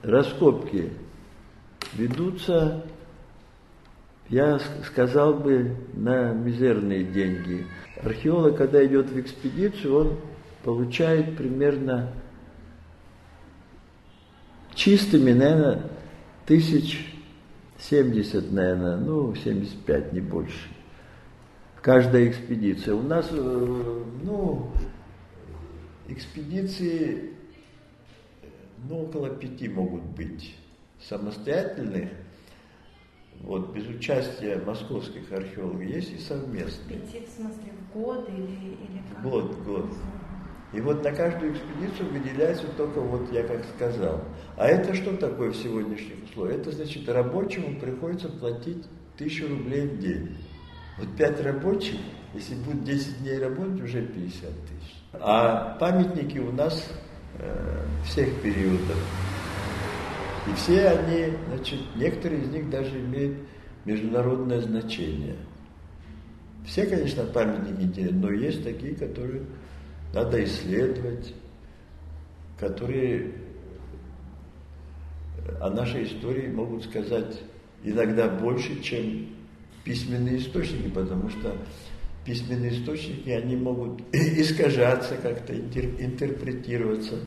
раскопки ведутся, я сказал бы, на мизерные деньги. Археолог, когда идет в экспедицию, он получает примерно чистыми, наверное, 1070, наверное, 75, не больше. Каждая экспедиция. У нас, экспедиции, около 5 могут быть самостоятельных, без участия московских археологов, есть и совместные. 5 в смысле в год или как? Год. И на каждую экспедицию выделяется только я как сказал. А это что такое в сегодняшних условиях? Это значит, рабочему приходится платить 1000 рублей в день. 5 рабочих, если будет 10 дней работать, уже 50 тысяч. А памятники у нас всех периодов. И все они, некоторые из них даже имеют международное значение. Все, конечно, памятники интересны, но есть такие, которые надо исследовать, которые о нашей истории могут сказать иногда больше, чем письменные источники, потому что письменные источники, они могут искажаться, как-то интерпретироваться.